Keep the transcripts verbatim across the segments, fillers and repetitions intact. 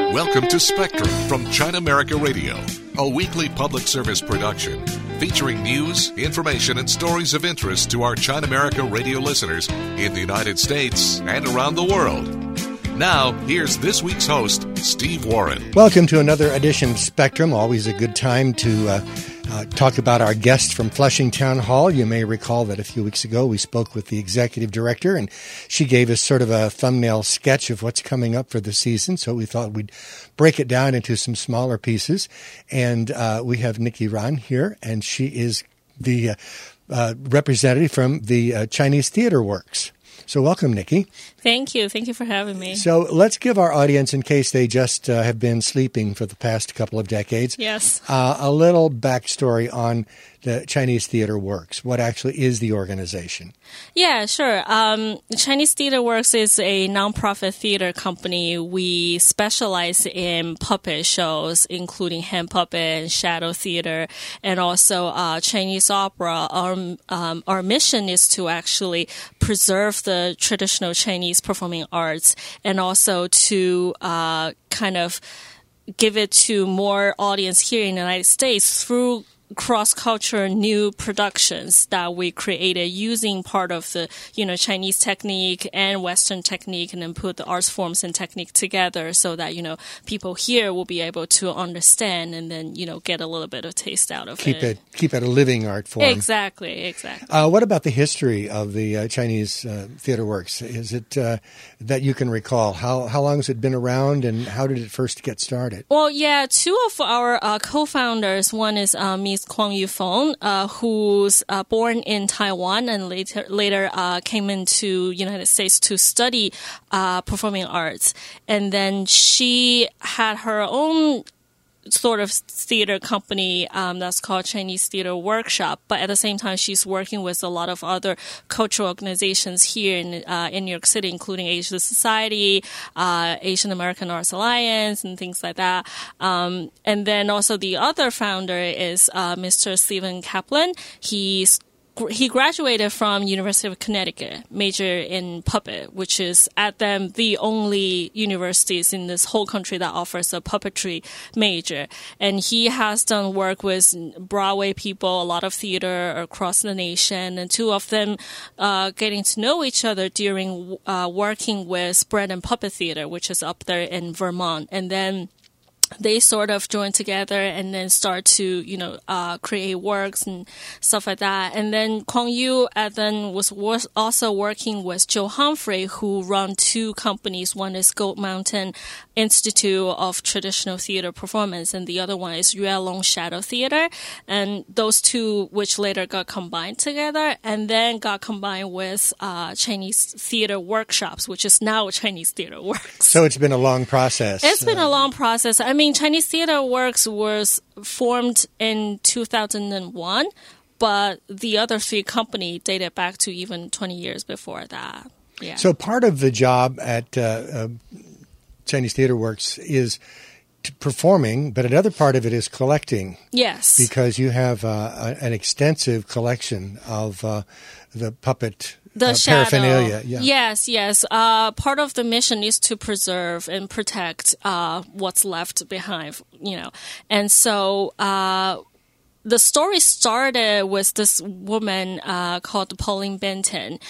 Welcome to Spectrum from China America Radio, a weekly public service production featuring news, information, and stories of interest to our China America Radio listeners in the United States and around the world. Now, here's this week's host, Steve Warren. Welcome to another edition of Spectrum. Always a good time to uh, uh, talk about our guest from Flushing Town Hall. You may recall that a few weeks ago we spoke with the executive director, and she gave us sort of a thumbnail sketch of what's coming up for the season. So we thought we'd break it down into some smaller pieces. And uh, we have Nikki Ran here, and she is the uh, uh, representative from the uh, Chinese Theater Works. So welcome, Nikki. Thank you. Thank you for having me. So let's give our audience, in case they just uh, have been sleeping for the past couple of decades, yes, uh, a little backstory on the Chinese Theater Works. What actually is the organization? Yeah, sure. Um, Chinese Theater Works is a nonprofit theater company. We specialize in puppet shows, including hand puppet and shadow theater, and also uh, Chinese opera. Our, um, our mission is to actually preserve the traditional Chinese performing arts and also to uh, kind of give it to more audience here in the United States through cross-cultural new productions that we created using part of the, you know, Chinese technique and Western technique, and then put the arts forms and technique together so that, you know, people here will be able to understand and then, you know, get a little bit of taste out of keep it. it. Keep it a living art form. Exactly, exactly. Uh, what about the history of the uh, Chinese uh, Theater Works? Is it uh, that you can recall? How how long has it been around, and how did it first get started? Well, yeah, two of our uh, co-founders, one is uh, Miz Kwang Yufeng, uh, who's uh, born in Taiwan and later later uh, came into United States to study uh, performing arts. And then she had her own sort of theater company um, that's called Chinese Theater Workshop. But at the same time, she's working with a lot of other cultural organizations here in uh, in New York City, including Asia Society, uh, Asian American Arts Alliance, and things like that. Um, and then also the other founder is uh, Mister Stephen Kaplan. He's He graduated from University of Connecticut, major in puppet, which is at them the only universities in this whole country that offers a puppetry major. And he has done work with Broadway people, a lot of theater across the nation, and two of them uh, getting to know each other during uh, working with Bread and Puppet Theater, which is up there in Vermont. And then they sort of join together and then start to, you know, uh, create works and stuff like that. And then Kwang Yu uh, then was, was also working with Joe Humphrey, who run two companies. One is Gold Mountain Institute of Traditional Theater Performance, and the other one is Yue Long Shadow Theater. And those two, which later got combined together, and then got combined with uh, Chinese Theater Workshops, which is now Chinese Theater Works. So it's been a long process. It's been a long process. I mean, Chinese Theater Works was formed in two thousand one, but the other three companies dated back to even twenty years before that. Yeah. So part of the job at uh, uh, Chinese Theater Works is t- performing, but another part of it is collecting. Yes. Because you have uh, an extensive collection of uh, the puppet The uh, shadow. paraphernalia. Yeah. Yes, yes. Uh, part of the mission is to preserve and protect uh, what's left behind, you know. And so uh, the story started with this woman uh, called Pauline Benton.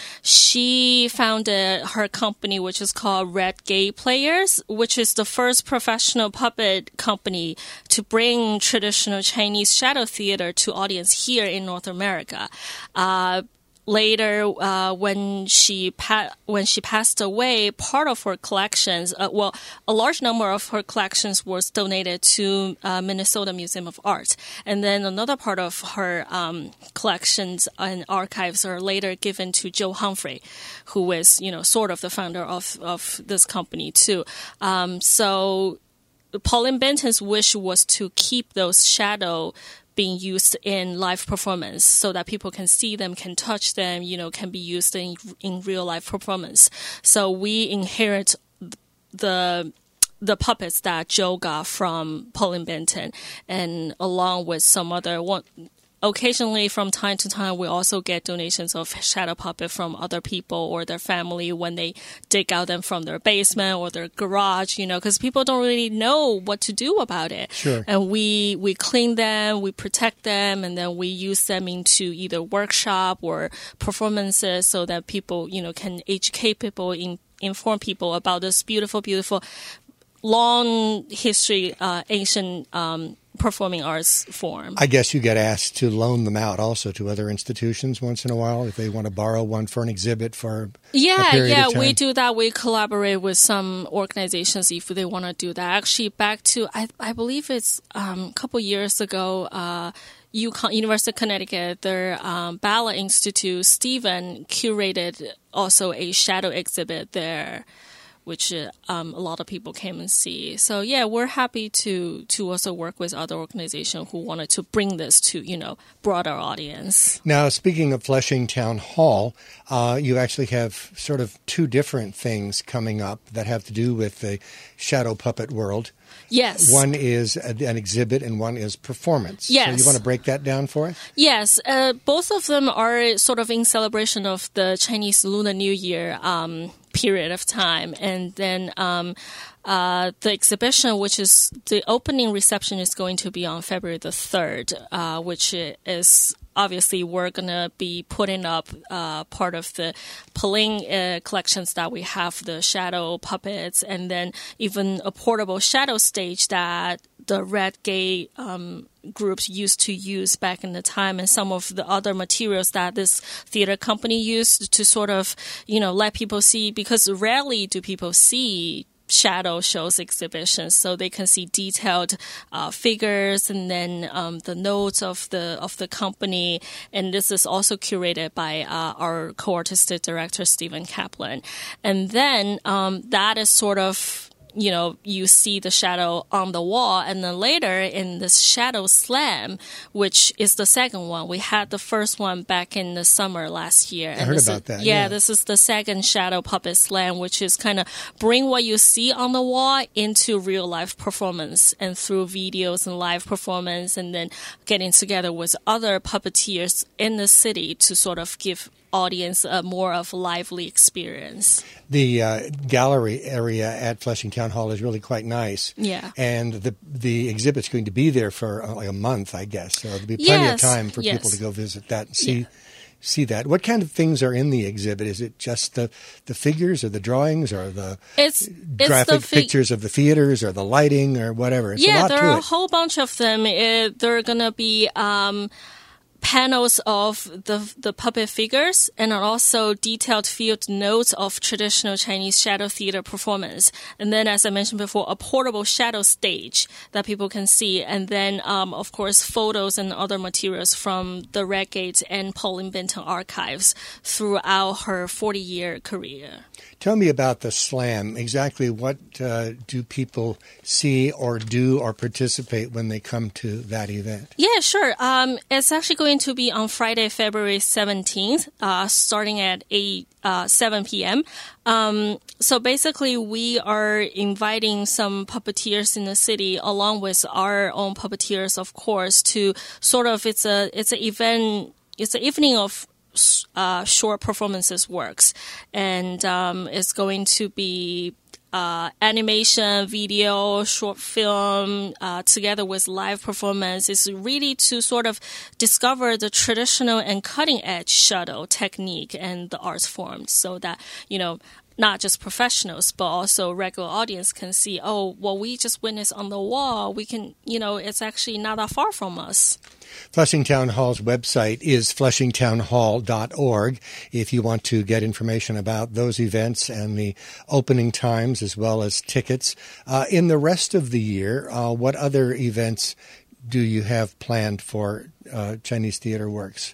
She founded her company, which is called Red Gate Players, which is the first professional puppet company to bring traditional Chinese shadow theater to audience here in North America. Uh, Later, uh, when she pa- when she passed away, part of her collections, uh, well, a large number of her collections was donated to uh, Minnesota Museum of Art, and then another part of her um, collections and archives are later given to Joe Humphrey, who is, you know, sort of the founder of of this company too. Um, so, Pauline Benton's wish was to keep those shadow being used in live performance so that people can see them, can touch them, you know, can be used in in real life performance. So we inherit the the puppets that Joe got from Pauline Benton, and along with some other one occasionally, from time to time, we also get donations of shadow puppet from other people or their family when they dig out them from their basement or their garage, you know, because people don't really know what to do about it. Sure. And we, we clean them, we protect them, and then we use them into either workshop or performances so that people, you know, can educate people, in, inform people about this beautiful, beautiful, long history, uh, ancient, um, performing arts form. I guess you get asked to loan them out also to other institutions once in a while if they want to borrow one for an exhibit for yeah, a period yeah, of time. we do that. We collaborate with some organizations if they want to do that. Actually, back to, I, I believe it's um, a couple years ago, uh, UConn, University of Connecticut, their um, Bala Institute, Stephen curated also a shadow exhibit there, which um, a lot of people came and see. So yeah, we're happy to to also work with other organizations who wanted to bring this to, you know, broader audience. Now, speaking of Flushing Town Hall, uh, you actually have sort of two different things coming up that have to do with the shadow puppet world. Yes. One is an exhibit and one is performance. Yes. So you want to break that down for us? Yes. Uh, both of them are sort of in celebration of the Chinese Lunar New Year um, period of time. And then um, uh, the exhibition, which is the opening reception, is going to be on February the third, uh, which is... Obviously, we're going to be putting up uh, part of the Peling uh, collections that we have, the shadow puppets, and then even a portable shadow stage that the Red Gate um, groups used to use back in the time, and some of the other materials that this theater company used to sort of, you know, let people see, because rarely do people see shadow shows exhibitions, so they can see detailed uh, figures and then um, the notes of the of the company. And this is also curated by uh, our co-artistic director Stephen Kaplan. And then um, that is sort of, you know, you see the shadow on the wall, and then later in this shadow slam, which is the second one. We had the first one back in the summer last year. I and heard this about is, that. Yeah, yeah, this is the second shadow puppet slam, which is kind of bring what you see on the wall into real life performance, and through videos and live performance, and then getting together with other puppeteers in the city to sort of give audience a more of a lively experience. The uh, gallery area at Flushing Town Hall is really quite nice. Yeah. And the the exhibit's going to be there for uh, like a month, I guess. So there'll be plenty Yes, of time for yes. people to go visit that and see Yeah. see that. What kind of things are in the exhibit? Is it just the, the figures or the drawings or the It's, it's graphic the fi- pictures of the theaters or the lighting or whatever? It's a yeah, lot there to are a it. whole bunch of them. It, there are going to be um, panels of the the puppet figures, and also detailed field notes of traditional Chinese shadow theater performance. And then, as I mentioned before, a portable shadow stage that people can see. And then, um, of course, photos and other materials from the Red Gate and Pauline Benton archives throughout her forty-year career. Tell me about the slam. Exactly what uh, do people see or do or participate when they come to that event? Yeah, sure. Um, it's actually going to be on Friday, February seventeenth, uh, starting at eight, uh, seven p.m. Um, so basically, we are inviting some puppeteers in the city, along with our own puppeteers, of course, to sort of, it's a, it's an event, it's an evening of Uh, short performances works, and um, it's going to be uh, animation, video, short film, uh, together with live performance. It's really to sort of discover the traditional and cutting edge shadow technique and the arts forms, so that, you know, not just professionals, but also regular audience can see, oh, what we just witnessed on the wall, we can, you know, it's actually not that far from us. Flushing Town Hall's website is flushing town hall dot org if you want to get information about those events and the opening times as well as tickets. Uh, in the rest of the year, uh, what other events do you have planned for uh, Chinese Theater Works?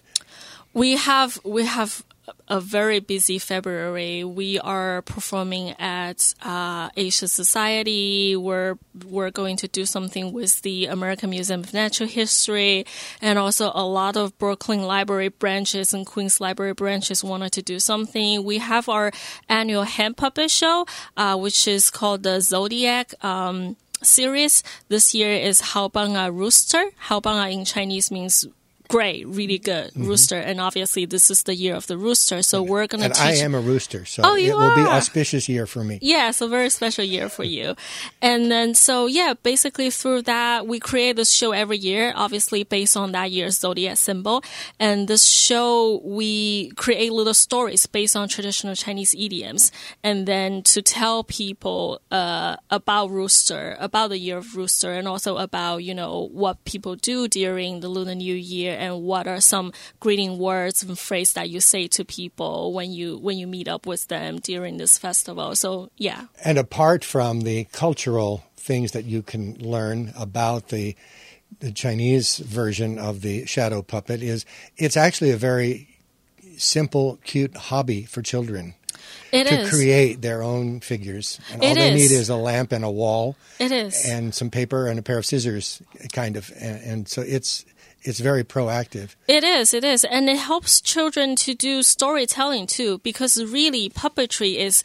We have we have a very busy February. We are performing at uh, Asia Society. We're we're going to do something with the American Museum of Natural History, and also a lot of Brooklyn Library branches and Queens Library branches wanted to do something. We have our annual hand puppet show, uh, which is called the Zodiac Um, series. This year is Haobanga Rooster. Haobanga in Chinese means great, really good mm-hmm. rooster. And obviously, this is the year of the rooster. So we're going to teach. And I am a rooster, so oh, you it will are. be an auspicious year for me. Yeah, it's a very special year for you. And then, so yeah, basically through that, we create this show every year, obviously based on that year's zodiac symbol. And this show, we create little stories based on traditional Chinese idioms. And then to tell people uh, about rooster, about the year of rooster, and also about, you know, what people do during the Lunar New Year and what are some greeting words and phrases that you say to people when you when you meet up with them during this festival. So, yeah. And apart from the cultural things that you can learn about the the Chinese version of the shadow puppet, is it's actually a very simple, cute hobby for children. It to is. create their own figures. And It all they is. need is a lamp and a wall. It is. And some paper and a pair of scissors, kind of. And, and so it's it's very proactive. It is, it is. And it helps children to do storytelling too, because really puppetry is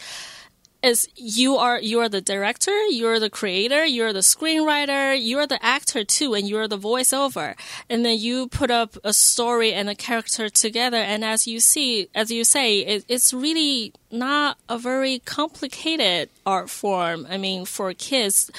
is you are you are the director, you're the creator, you're the screenwriter, you're the actor too, and you're the voiceover. And then you put up a story and a character together, and as you see, as you say, it, it's really not a very complicated art form. I mean, for kids,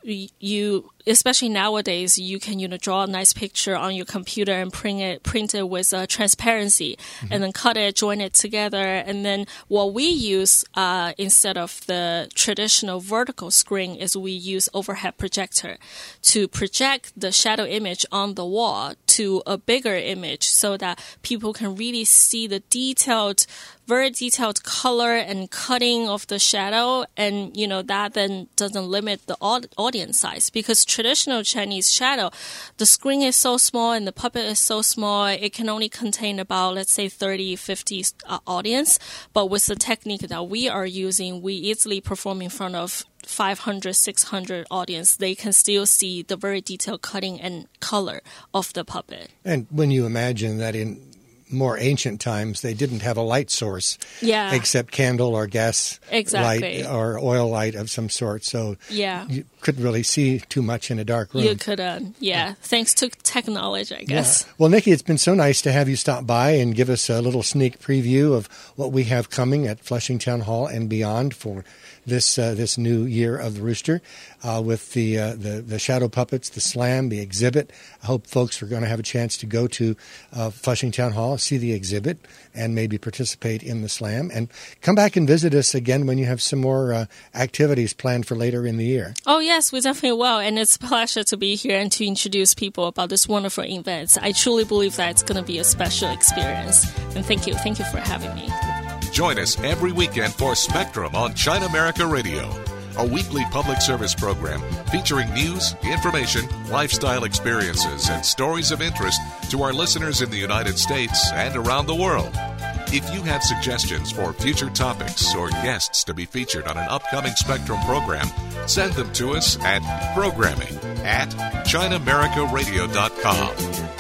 you, especially nowadays, you can, you know, draw a nice picture on your computer and print it, print it with uh, transparency, mm-hmm. and then cut it, join it together. And then what we use uh, instead of the traditional vertical screen is we use overhead projector to project the shadow image on the wall to a bigger image so that people can really see the detailed very detailed color and cutting of the shadow, and you know that then doesn't limit the audience size, because traditional Chinese shadow, the screen is so small and the puppet is so small, it can only contain about, let's say, thirty, fifty uh, audience. But with the technique that we are using, we easily perform in front of five hundred, six hundred audience. They can still see the very detailed cutting and color of the puppet. And when you imagine that in more ancient times, they didn't have a light source, yeah. except candle or gas exactly. light or oil light of some sort. So yeah. you couldn't really see too much in a dark room. You couldn't, yeah. yeah. Thanks to technology, I guess. Yeah. Well, Nikki, it's been so nice to have you stop by and give us a little sneak preview of what we have coming at Flushing Town Hall and beyond for this uh, this new year of the Rooster, uh, with the, uh, the the shadow puppets, the slam, the exhibit. I hope folks are going to have a chance to go to uh, Flushing Town Hall, see the exhibit, and maybe participate in the slam. And come back and visit us again when you have some more uh, activities planned for later in the year. Oh, yes, we definitely will. And it's a pleasure to be here and to introduce people about this wonderful event. I truly believe that it's going to be a special experience. And thank you. Thank you for having me. Join us every weekend for Spectrum on China America Radio, a weekly public service program featuring news, information, lifestyle experiences, and stories of interest to our listeners in the United States and around the world. If you have suggestions for future topics or guests to be featured on an upcoming Spectrum program, send them to us at programming at china america radio dot com.